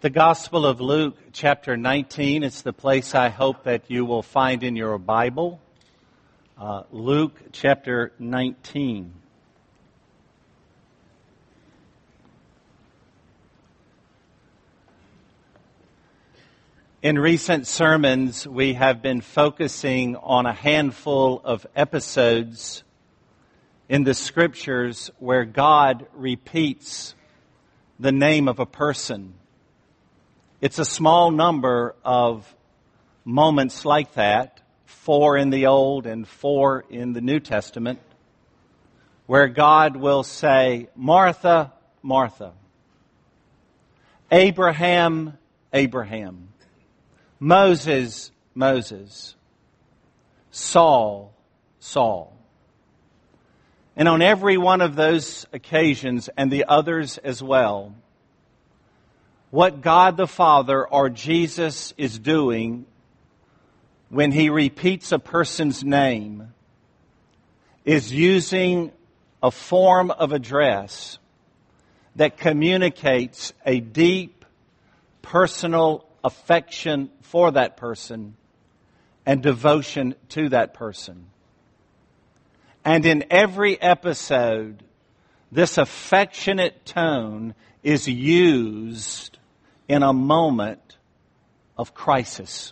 The Gospel of Luke, chapter 19. It's the place I hope that you will find in your Bible. Luke, chapter 19. In recent sermons, we have been focusing on a handful of episodes in the Scriptures where God repeats the name of a person. It's a small number of moments like that, 4 in the Old and 4 in the New Testament, where God will say, Martha, Martha, Abraham, Abraham, Moses, Moses, Saul, Saul. And on every one of those occasions, and the others as well, what God the Father or Jesus is doing when He repeats a person's name is using a form of address that communicates a deep personal affection for that person and devotion to that person. And in every episode, this affectionate tone is used in a moment of crisis.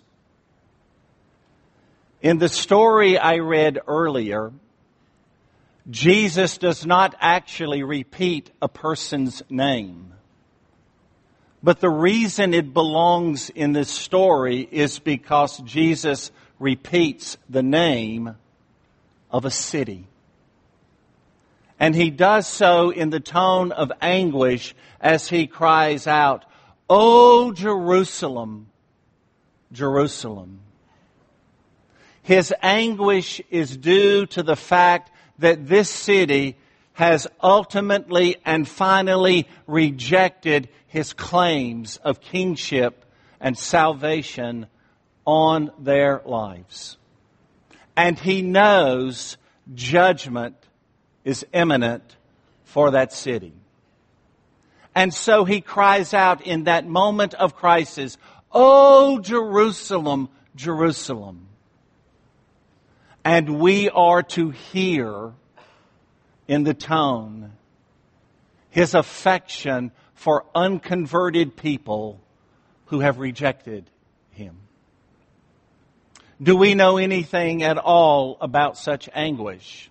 In the story I read earlier, Jesus does not actually repeat a person's name. But the reason it belongs in this story is because Jesus repeats the name of a city. And He does so in the tone of anguish as He cries out, "O Jerusalem, Jerusalem." His anguish is due to the fact that this city has ultimately and finally rejected His claims of kingship and salvation on their lives. And He knows judgment is imminent for that city. And so He cries out in that moment of crisis, "O Jerusalem, Jerusalem." And we are to hear in the tone His affection for unconverted people who have rejected Him. Do we know anything at all about such anguish?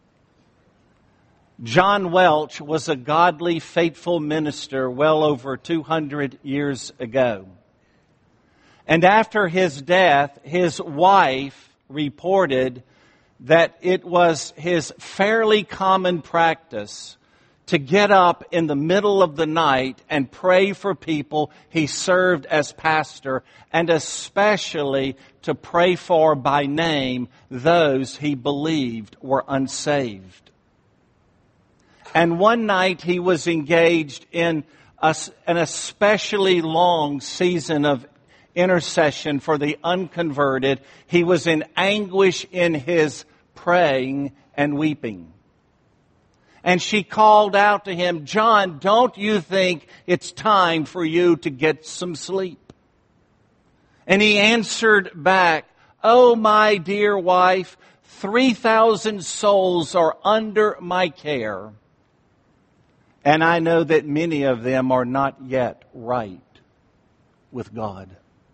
John Welch was a godly, faithful minister well over 200 years ago. And after his death, his wife reported that it was his fairly common practice to get up in the middle of the night and pray for people he served as pastor, and especially to pray for by name those he believed were unsaved. And one night he was engaged in an especially long season of intercession for the unconverted. He was in anguish in his praying and weeping. And she called out to him, "John, don't you think it's time for you to get some sleep?" And he answered back, "Oh, my dear wife, 3,000 souls are under my care. And I know that many of them are not yet right with God."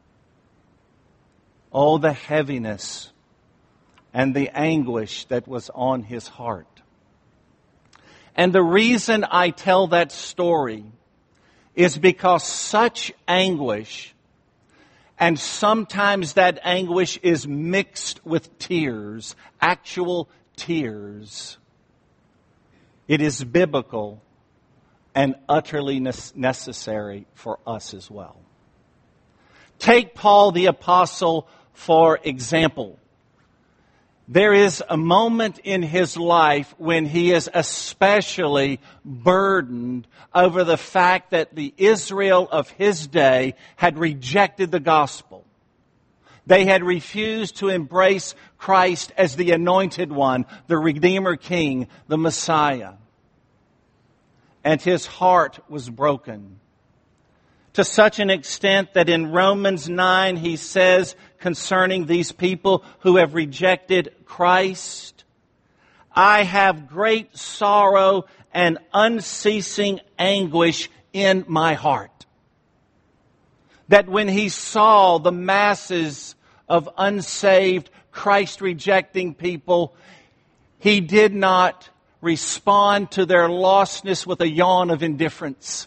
Oh, the heaviness and the anguish that was on his heart. And the reason I tell that story is because such anguish, and sometimes that anguish is mixed with tears, actual tears, it is biblical and utterly necessary for us as well. Take Paul the Apostle, for example. There is a moment in his life when he is especially burdened over the fact that the Israel of his day had rejected the gospel. They had refused to embrace Christ as the Anointed One, the Redeemer King, the Messiah. And his heart was broken. to such an extent that in Romans 9 he says concerning these people who have rejected Christ, I have great sorrow and unceasing anguish in my heart. That when he saw the masses of unsaved, Christ-rejecting people, he did not respond to their lostness with a yawn of indifference.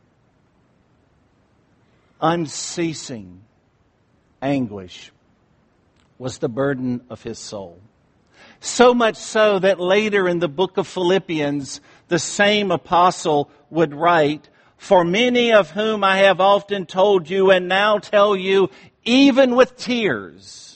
Unceasing anguish was the burden of his soul. So much so that later in the book of Philippians, the same apostle would write, for many of whom I have often told you and now tell you, even with tears,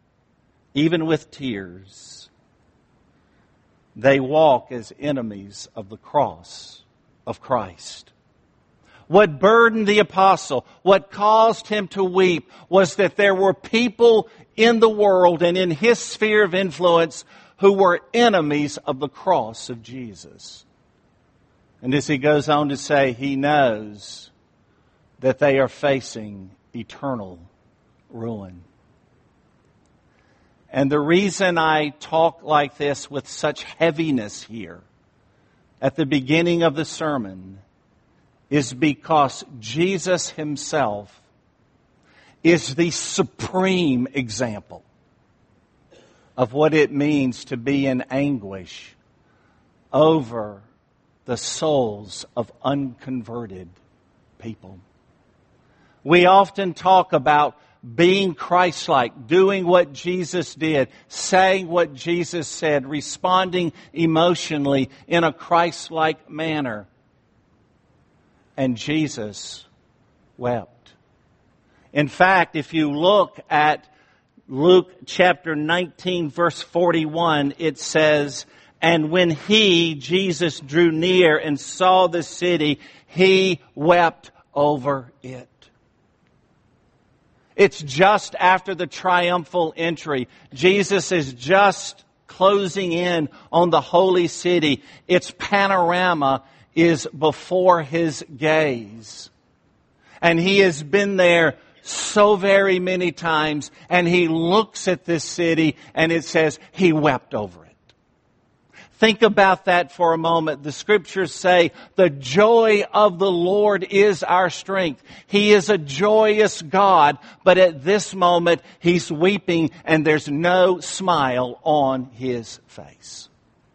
they walk as enemies of the cross of Christ. What burdened the apostle, what caused him to weep, was that there were people in the world and in his sphere of influence who were enemies of the cross of Jesus. And as he goes on to say, he knows that they are facing eternal ruin. And the reason I talk like this with such heaviness here at the beginning of the sermon is because Jesus himself is the supreme example of what it means to be in anguish over the souls of unconverted people. We often talk about being Christ-like, doing what Jesus did, saying what Jesus said, responding emotionally in a Christ-like manner. And Jesus wept. In fact, if you look at Luke chapter 19, verse 41, it says, and when he, Jesus, drew near and saw the city, he wept over it. It's just after the triumphal entry. Jesus is just closing in on the holy city. Its panorama is before his gaze. And he has been there so very many times, and he looks at this city and it says he wept over it. Think about that for a moment. The scriptures say the joy of the Lord is our strength. He is a joyous God, but at this moment he's weeping and there's no smile on his face.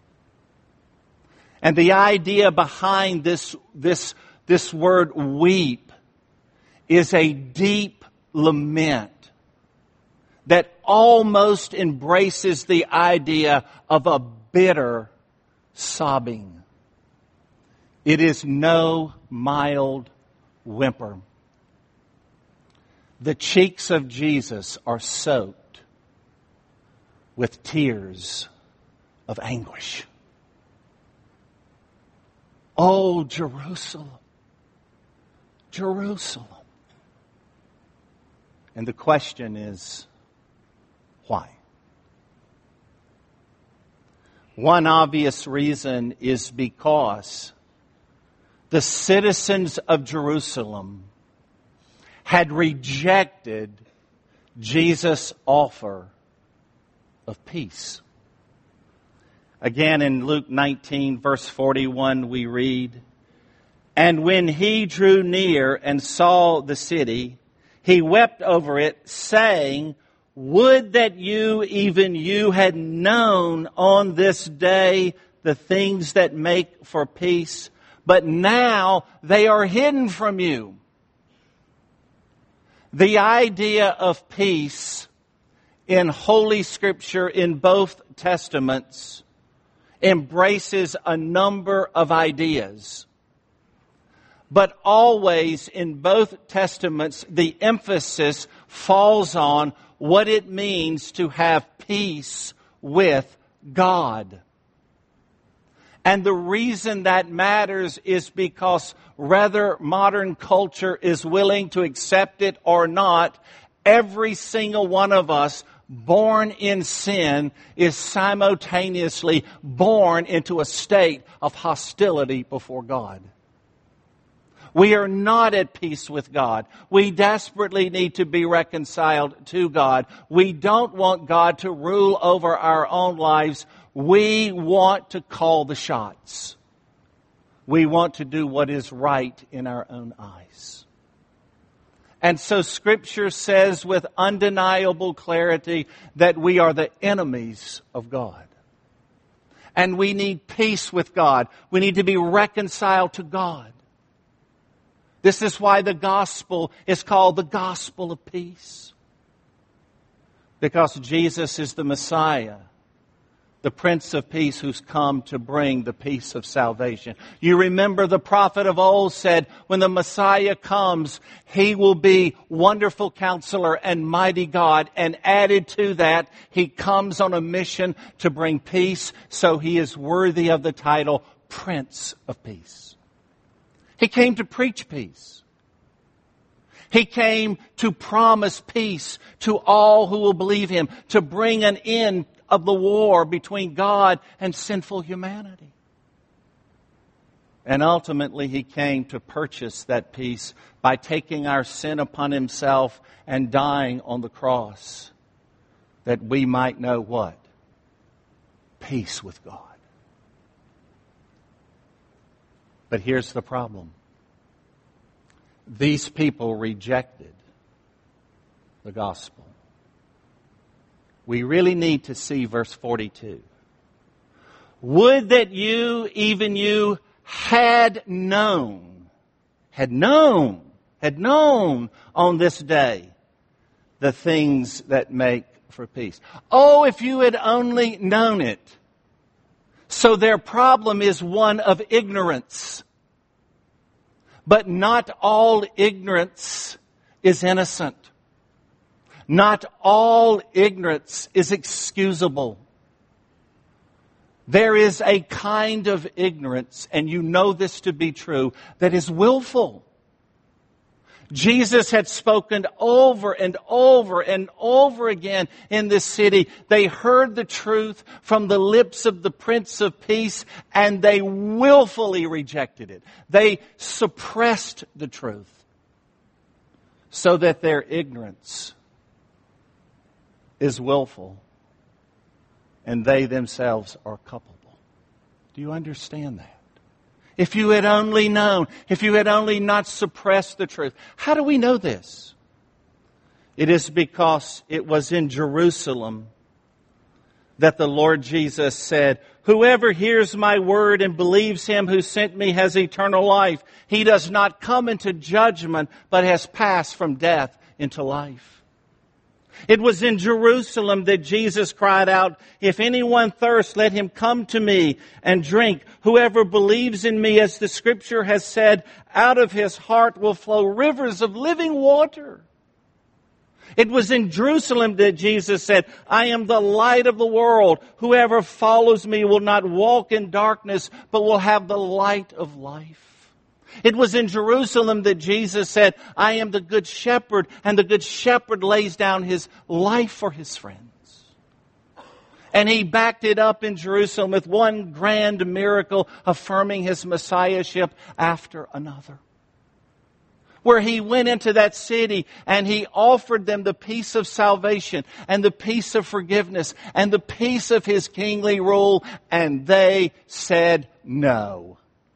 And the idea behind this word weep is a deep lament that almost embraces the idea of a bitter sobbing. It is no mild whimper. The cheeks of Jesus are soaked with tears of anguish. Oh, Jerusalem, Jerusalem. And the question is, why? One obvious reason is because the citizens of Jerusalem had rejected Jesus' offer of peace. Again, in Luke 19, verse 41, we read, and when he drew near and saw the city, he wept over it, saying, would that you, even you, had known on this day the things that make for peace, but now they are hidden from you. The idea of peace in Holy Scripture in both Testaments embraces a number of ideas. But always in both Testaments, the emphasis falls on what it means to have peace with God. And the reason that matters is because whether modern culture is willing to accept it or not, every single one of us born in sin is simultaneously born into a state of hostility before God. We are not at peace with God. We desperately need to be reconciled to God. We don't want God to rule over our own lives. We want to call the shots. We want to do what is right in our own eyes. And so Scripture says with undeniable clarity that we are the enemies of God. And we need peace with God. We need to be reconciled to God. This is why the gospel is called the gospel of peace. Because Jesus is the Messiah, the Prince of Peace who's come to bring the peace of salvation. You remember the prophet of old said, when the Messiah comes, He will be Wonderful Counselor and Mighty God. And added to that, He comes on a mission to bring peace, so He is worthy of the title Prince of Peace. He came to preach peace. He came to promise peace to all who will believe Him, to bring an end of the war between God and sinful humanity. And ultimately, He came to purchase that peace by taking our sin upon Himself and dying on the cross, that we might know what? Peace with God. But here's the problem. These people rejected the gospel. We really need to see verse 42. Would that you, even you, had known on this day the things that make for peace. Oh, if you had only known it. So their problem is one of ignorance. But not all ignorance is innocent. Not all ignorance is excusable. There is a kind of ignorance, and you know this to be true, that is willful. Jesus had spoken over and over and over again in this city. They heard the truth from the lips of the Prince of Peace, and they willfully rejected it. They suppressed the truth so that their ignorance is willful and they themselves are culpable. Do you understand that? If you had only known, if you had only not suppressed the truth. How do we know this? It is because it was in Jerusalem that the Lord Jesus said, whoever hears my word and believes Him who sent me has eternal life. He does not come into judgment, but has passed from death into life. It was in Jerusalem that Jesus cried out, if anyone thirsts, let him come to me and drink. Whoever believes in me, as the Scripture has said, out of his heart will flow rivers of living water. It was in Jerusalem that Jesus said, I am the light of the world. Whoever follows me will not walk in darkness, but will have the light of life. It was in Jerusalem that Jesus said, I am the good shepherd, and the good shepherd lays down his life for his friends. And He backed it up in Jerusalem with one grand miracle affirming His messiahship after another. Where He went into that city and He offered them the peace of salvation and the peace of forgiveness and the peace of His kingly rule, and they said no.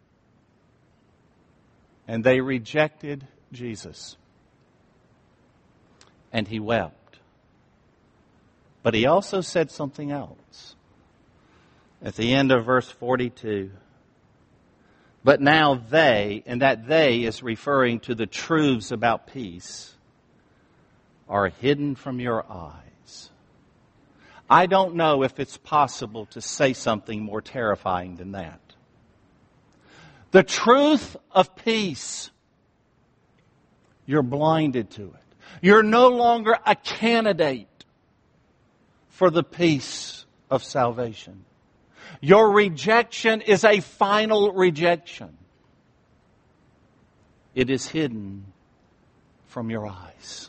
And they rejected Jesus. And He wept. But He also said something else. At the end of verse 42. But now they, and that they is referring to the truths about peace, are hidden from your eyes. I don't know if it's possible to say something more terrifying than that. The truth of peace, you're blinded to it. You're no longer a candidate for the peace of salvation. Your rejection is a final rejection. It is hidden from your eyes.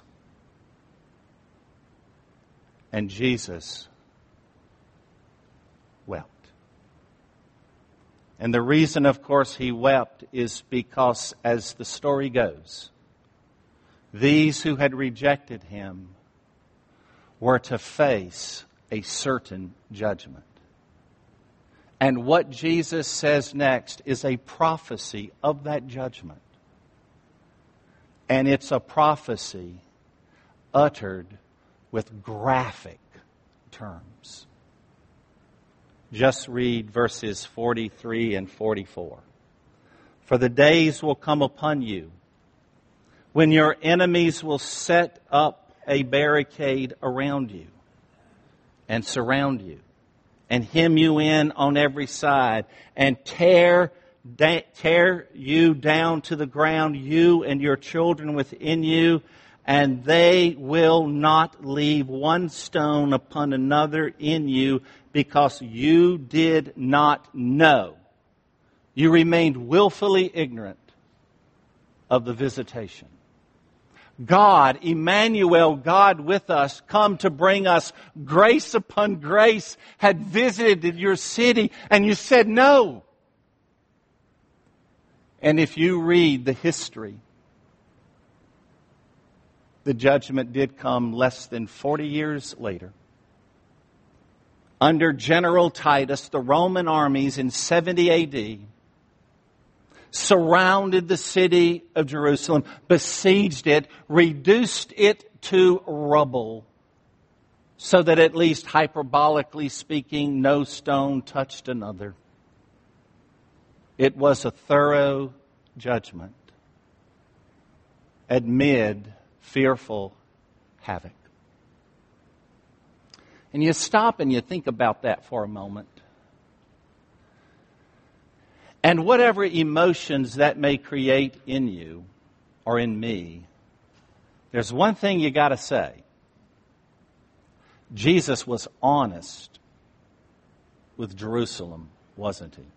And Jesus wept. And the reason, of course, he wept is because, as the story goes, these who had rejected him were to face a certain judgment. And what Jesus says next is a prophecy of that judgment. And it's a prophecy uttered with graphic terms. Just read verses 43 and 44. For the days will come upon you when your enemies will set up a barricade around you and surround you and hem you in on every side and tear you down to the ground, you and your children within you, and they will not leave one stone upon another in you, because you did not know. You remained willfully ignorant of the visitation. God, Emmanuel, God with us, come to bring us grace upon grace, had visited your city, and you said no. And if you read the history, the judgment did come less than 40 years later. Under General Titus, the Roman armies in 70 A.D. surrounded the city of Jerusalem, besieged it, reduced it to rubble, so that at least hyperbolically speaking, no stone touched another. It was a thorough judgment amid fearful havoc. And you stop and you think about that for a moment. And whatever emotions that may create in you or in me, there's one thing you got to say. Jesus was honest with Jerusalem, wasn't he?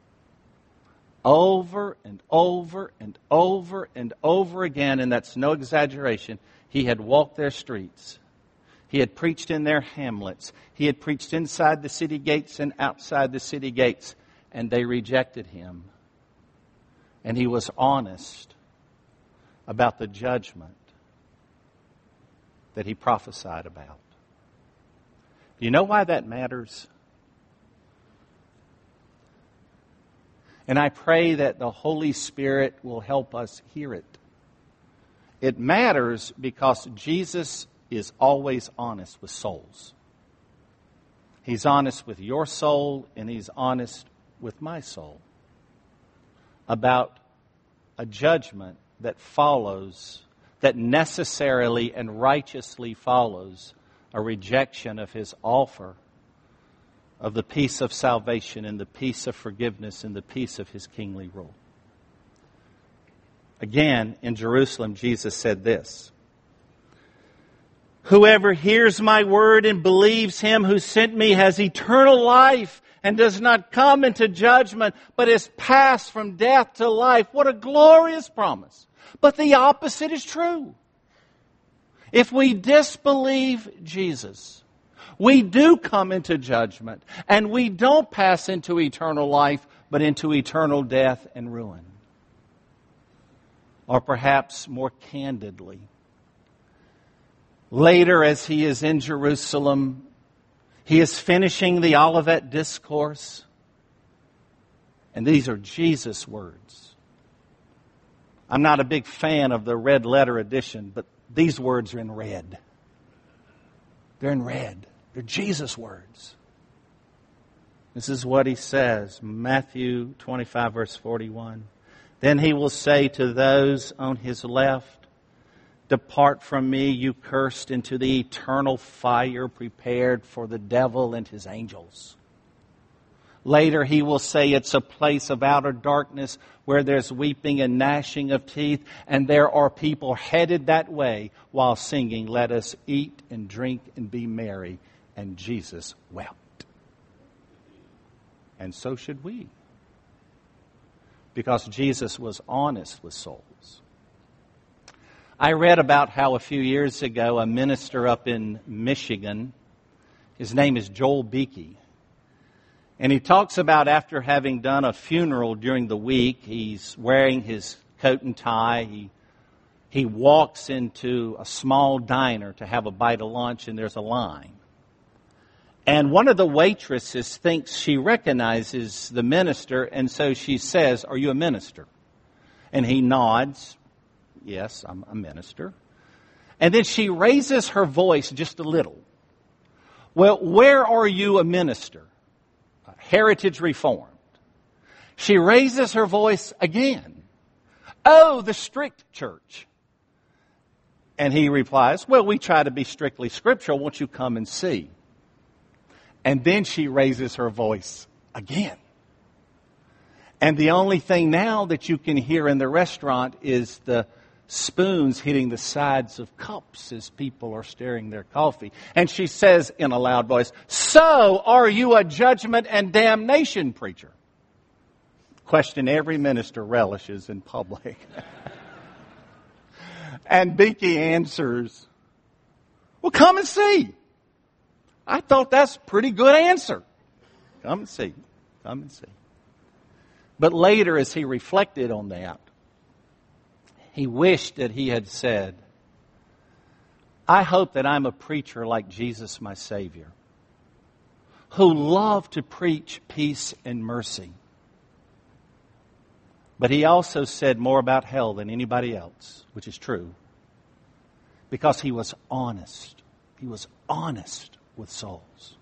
Over and over and over and over again, and that's no exaggeration, he had walked their streets. He had preached in their hamlets. He had preached inside the city gates and outside the city gates, and they rejected him. And he was honest about the judgment that he prophesied about. Do you know why that matters? And I pray that the Holy Spirit will help us hear it. It matters because Jesus is always honest with souls. He's honest with your soul, and He's honest with my soul about a judgment that follows, that necessarily and righteously follows a rejection of His offer of the peace of salvation and the peace of forgiveness and the peace of His kingly rule. Again, in Jerusalem, Jesus said this: whoever hears my word and believes Him who sent me has eternal life and does not come into judgment, but is passed from death to life. What a glorious promise. But the opposite is true. If we disbelieve Jesus, we do come into judgment, and we don't pass into eternal life, but into eternal death and ruin. Or perhaps more candidly, later as he is in Jerusalem, he is finishing the Olivet Discourse, and these are Jesus' words. I'm not a big fan of the red letter edition, but these words are in red. They're in red. They're Jesus' words. This is what he says, Matthew 25, verse 41. Then he will say to those on his left, depart from me, you cursed, into the eternal fire prepared for the devil and his angels. Later he will say it's a place of outer darkness where there's weeping and gnashing of teeth, and there are people headed that way while singing, let us eat and drink and be merry. And Jesus wept. And so should we. Because Jesus was honest with souls. I read about how a few years ago a minister up in Michigan, his name is Joel Beakey, And he talks about after having done a funeral during the week, he's wearing his coat and tie. He walks into a small diner to have a bite of lunch, and there's a line. And one of the waitresses thinks she recognizes the minister, and so she says, "Are you a minister?" And he nods, "Yes, I'm a minister." And then she raises her voice just a little. "Well, where are you a minister?" "Heritage Reformed." She raises her voice again. "Oh, the strict church." And he replies, "Well, we try to be strictly scriptural. Won't you come and see?" And then she raises her voice again. And the only thing now that you can hear in the restaurant is the spoons hitting the sides of cups as people are stirring their coffee. And she says in a loud voice, "So, are you a judgment and damnation preacher?" Question every minister relishes in public. And Beeke answers, "Well, come and see. I thought that's a pretty good answer. Come and see. Come and see." But later, as he reflected on that, he wished that he had said, "I hope that I'm a preacher like Jesus, my Savior, who loved to preach peace and mercy." But he also said more about hell than anybody else, which is true, because he was honest. He was honest with souls.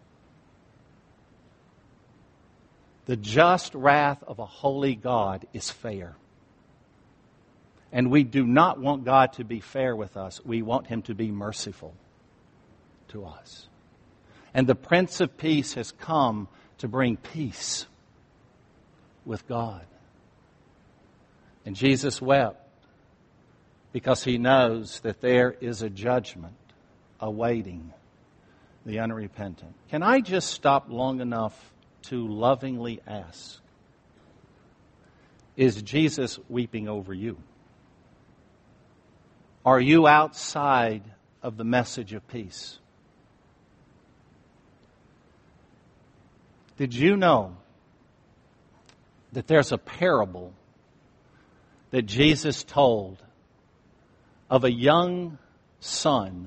The just wrath of a holy God is fair. And we do not want God to be fair with us. We want Him to be merciful to us. And the Prince of Peace has come to bring peace with God. And Jesus wept because He knows that there is a judgment awaiting the unrepentant. Can I just stop long enough to lovingly ask, is Jesus weeping over you? Are you outside of the message of peace? Did you know that there's a parable that Jesus told of a young son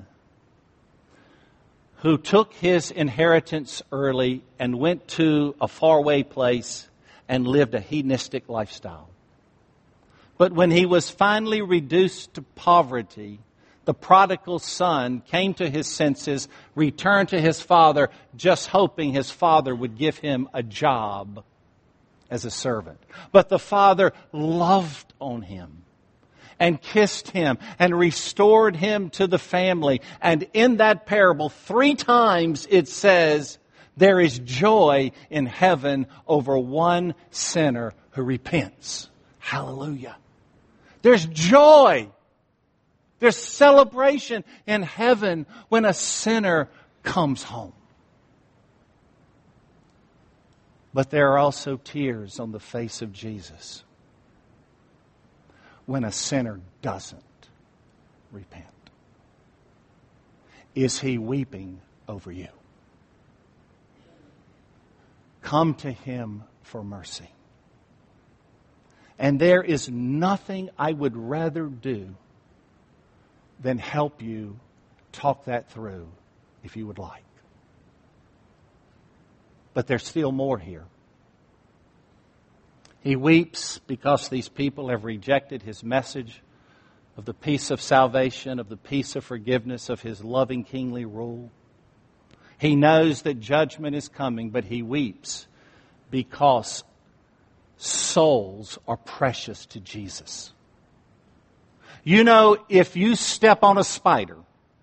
who took his inheritance early and went to a faraway place and lived a hedonistic lifestyle? But when he was finally reduced to poverty, the prodigal son came to his senses, returned to his father, just hoping his father would give him a job as a servant. But the father loved on him and kissed him and restored him to the family. And in that parable, 3 times it says, there is joy in heaven over one sinner who repents. Hallelujah. There's joy. There's celebration in heaven when a sinner comes home. But there are also tears on the face of Jesus when a sinner doesn't repent. Is He weeping over you? Come to Him for mercy. And there is nothing I would rather do than help you talk that through if you would like. But there's still more here. He weeps because these people have rejected His message of the peace of salvation, of the peace of forgiveness, of His loving kingly rule. He knows that judgment is coming, but He weeps because souls are precious to Jesus. You know, if you step on a spider,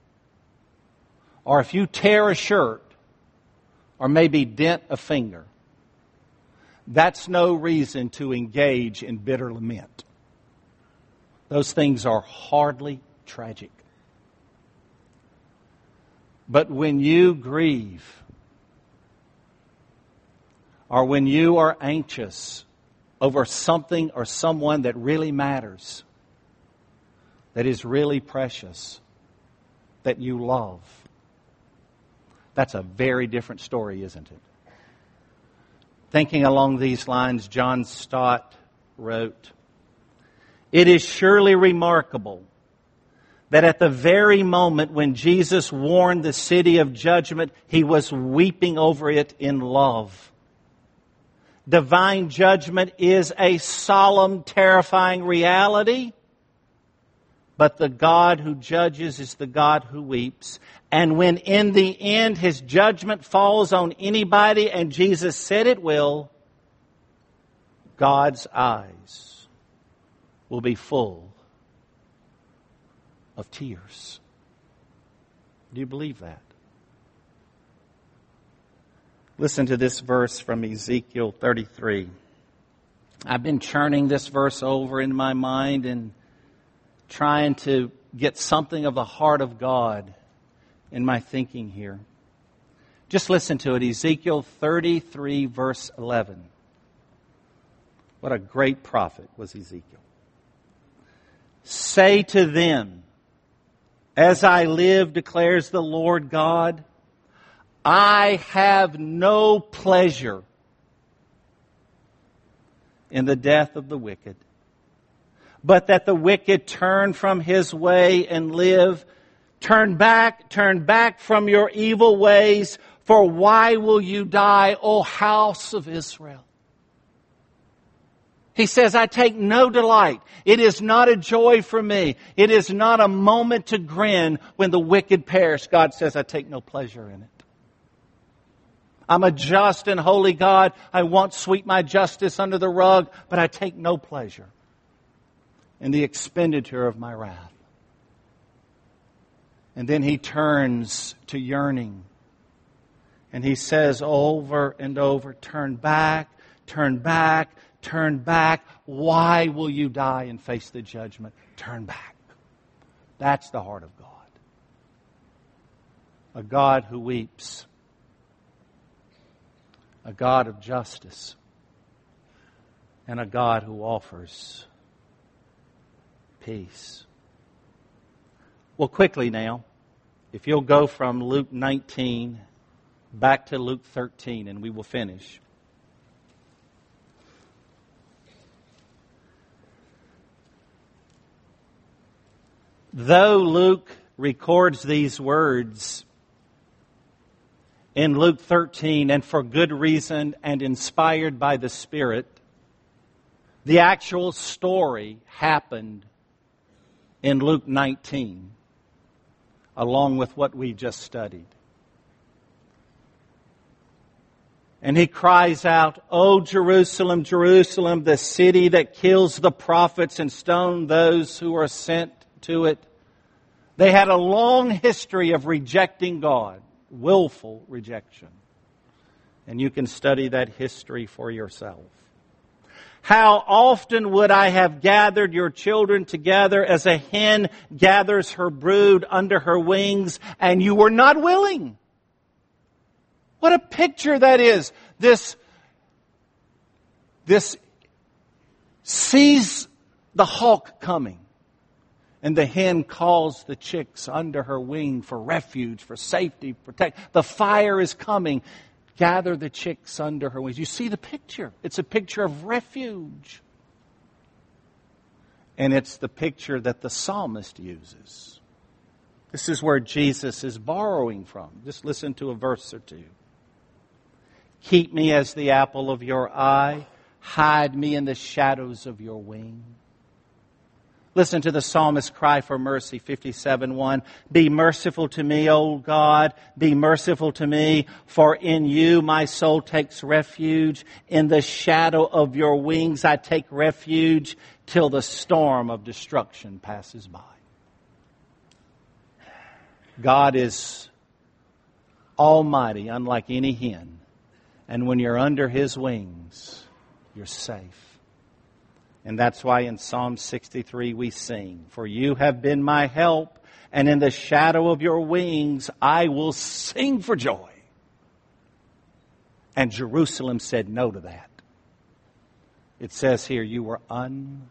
or if you tear a shirt, or maybe dent a finger, that's no reason to engage in bitter lament. Those things are hardly tragic. But when you grieve, or when you are anxious over something or someone that really matters, that is really precious, that you love, that's a very different story, isn't it? Thinking along these lines, John Stott wrote, "It is surely remarkable that at the very moment when Jesus warned the city of judgment, He was weeping over it in love. Divine judgment is a solemn, terrifying reality, but the God who judges is the God who weeps. And when in the end His judgment falls on anybody, and Jesus said it will, God's eyes will be full of tears." Do you believe that? Listen to this verse from Ezekiel 33. I've been churning this verse over in my mind and trying to get something of the heart of God in my thinking here. Just listen to it. Ezekiel 33, verse 11. What a great prophet was Ezekiel. "Say to them, as I live, declares the Lord God, I have no pleasure in the death of the wicked, but that the wicked turn from his way and live. Turn back from your evil ways, for why will you die, O house of Israel?" He says, I take no delight. It is not a joy for me. It is not a moment to grin when the wicked perish. God says, I take no pleasure in it. I'm a just and holy God. I won't sweep my justice under the rug, but I take no pleasure in the expenditure of my wrath. And then He turns to yearning. And He says over and over, turn back, turn back, turn back. Why will you die and face the judgment? Turn back. That's the heart of God. A God who weeps. A God of justice. And a God who offers peace. Well, quickly now, if you'll go from Luke 19 back to Luke 13, and we will finish. Though Luke records these words in Luke 13, and for good reason and inspired by the Spirit, the actual story happened in Luke 19, along with what we just studied. And he cries out, "O Jerusalem, Jerusalem, the city that kills the prophets and stones those who are sent to it." They had a long history of rejecting God, willful rejection. And you can study that history for yourself. "How often would I have gathered your children together as a hen gathers her brood under her wings, and you were not willing." What a picture that is. This sees the hawk coming, and the hen calls the chicks under her wing for refuge, for safety, protect. The fire is coming. Gather the chicks under her wings. You see the picture. It's a picture of refuge. And it's the picture that the psalmist uses. This is where Jesus is borrowing from. Just listen to a verse or two. "Keep me as the apple of your eye. Hide me in the shadows of your wing." Listen to the psalmist's cry for mercy, 57:1. "Be merciful to me, O God, be merciful to me, for in you my soul takes refuge. In the shadow of your wings I take refuge till the storm of destruction passes by." God is almighty, unlike any hen. And when you're under His wings, you're safe. And that's why in Psalm 63 we sing, "For you have been my help, and in the shadow of your wings I will sing for joy." And Jerusalem said no to that. It says here, you were unwilling.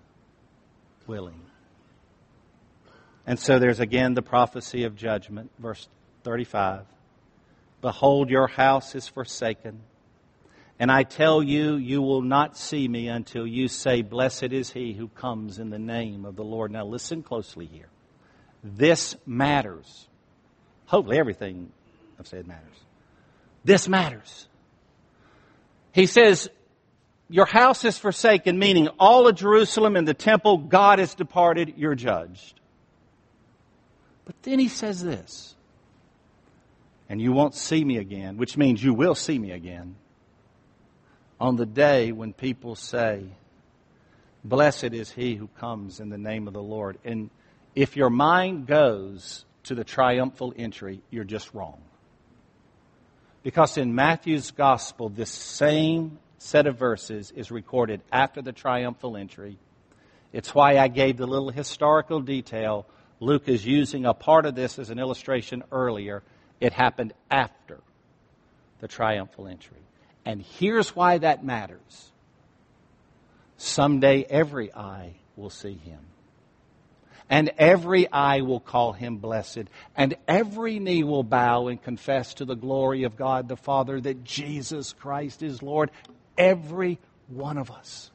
And so there's again the prophecy of judgment, verse 35. "Behold, your house is forsaken, And I tell you, you will not see me until you say, blessed is he who comes in the name of the Lord. Now listen closely here. This matters. Hopefully everything I've said matters. This matters. He says, your house is forsaken, meaning all of Jerusalem and the temple, God has departed, you're judged. But then he says this, and you won't see me again, which means you will see me again, on the day when people say, blessed is he who comes in the name of the Lord. And if your mind goes to the triumphal entry, you're just wrong. Because in Matthew's gospel, this same set of verses is recorded after the triumphal entry. It's why I gave the little historical detail. Luke is using a part of this as an illustration earlier. It happened after the triumphal entry. And here's why that matters. Someday every eye will see him. And every eye will call him blessed. And every knee will bow and confess to the glory of God the Father that Jesus Christ is Lord. Every one of us.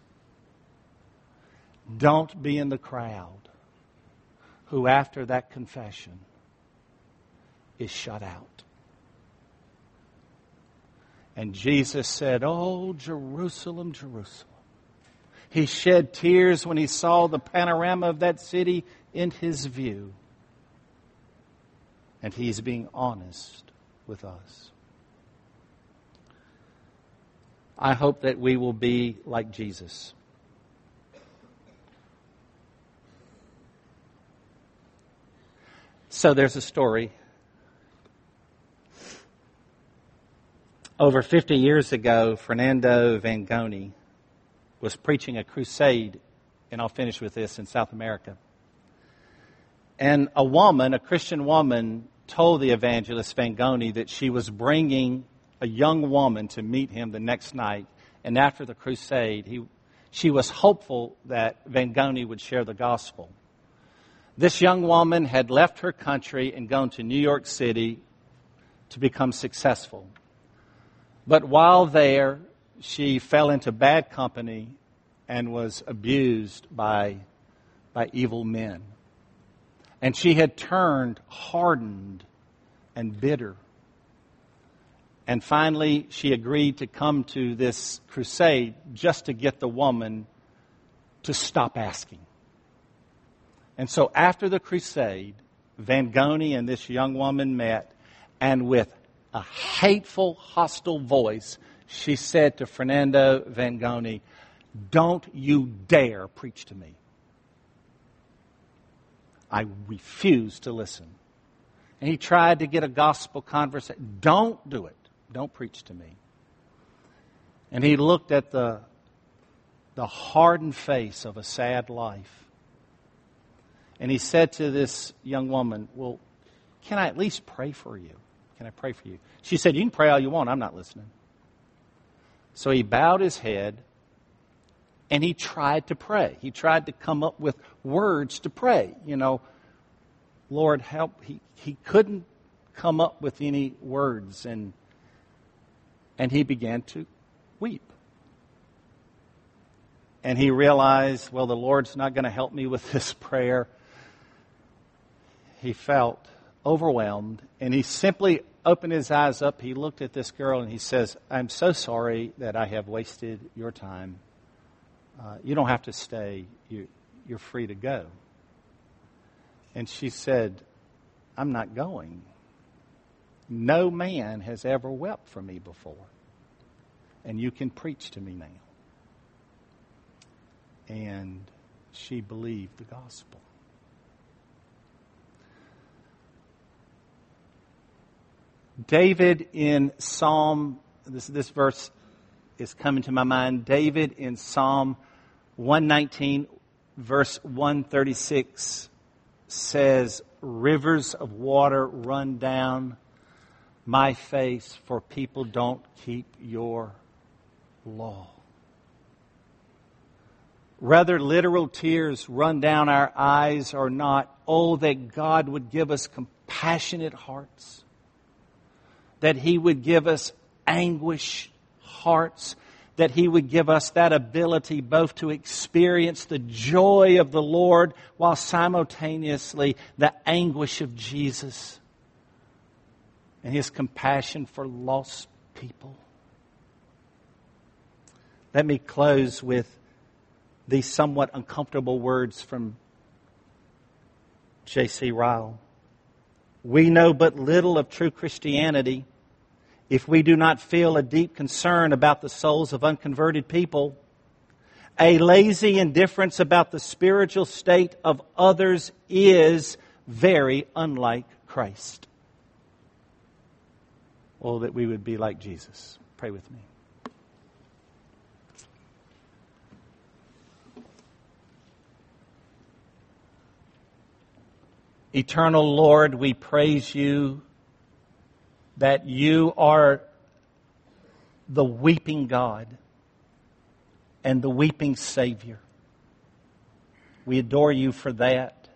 Don't be in the crowd who after that confession is shut out. And Jesus said, oh, Jerusalem, Jerusalem. He shed tears when he saw the panorama of that city in his view. And he's being honest with us. I hope that we will be like Jesus. So there's a story. Over 50 years ago, Fernando Vangoni was preaching a crusade, and I'll finish with this, in South America. And a woman, a Christian woman, told the evangelist Vangoni that she was bringing a young woman to meet him the next night. And after the crusade, she was hopeful that Vangoni would share the gospel. This young woman had left her country and gone to New York City to become successful. But while there, she fell into bad company and was abused by evil men. And she had turned hardened and bitter. And finally, she agreed to come to this crusade just to get the woman to stop asking. And so after the crusade, Vangoni and this young woman met, and with a hateful, hostile voice, she said to Fernando Vangoni, "Don't you dare preach to me." I refused to listen. And he tried to get a gospel conversation. "Don't do it. Don't preach to me." And he looked at the hardened face of a sad life. And he said to this young woman, "Well, can I at least pray for you? Can I pray for you?" She said, "You can pray all you want. I'm not listening." So he bowed his head and he tried to pray. He tried to come up with words to pray. You know, Lord, help. He couldn't come up with any words, and he began to weep. And he realized, well, the Lord's not going to help me with this prayer. He felt overwhelmed, and he simply opened his eyes up. He looked at this girl and he says, "I'm so sorry that I have wasted your time. You don't have to stay. You're free to go." And she said, "I'm not going. No man has ever wept for me before. And you can preach to me now." And she believed the gospel. David in Psalm, this verse is coming to my mind. David in Psalm 119, verse 136 says, "Rivers of water run down my face, for people don't keep your law." Whether literal tears run down our eyes or not, oh, that God would give us compassionate hearts, that He would give us anguished hearts, that He would give us that ability both to experience the joy of the Lord while simultaneously the anguish of Jesus and His compassion for lost people. Let me close with these somewhat uncomfortable words from J.C. Ryle. We know but little of true Christianity if we do not feel a deep concern about the souls of unconverted people. A lazy indifference about the spiritual state of others is very unlike Christ. Oh, that we would be like Jesus. Pray with me. Eternal Lord, we praise You that You are the weeping God and the weeping Savior. We adore You for that.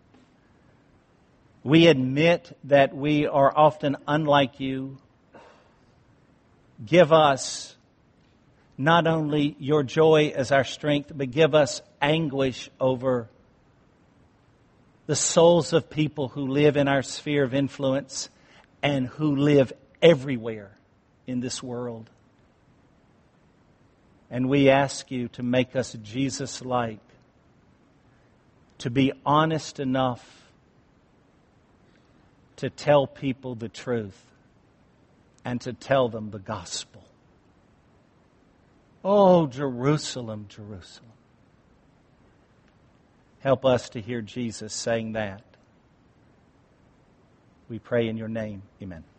We admit that we are often unlike You. Give us not only Your joy as our strength, but give us anguish over the souls of people who live in our sphere of influence and who live everywhere in this world. And we ask You to make us Jesus-like, to be honest enough to tell people the truth and to tell them the gospel. Oh, Jerusalem, Jerusalem. Help us to hear Jesus saying that. We pray in Your name. Amen.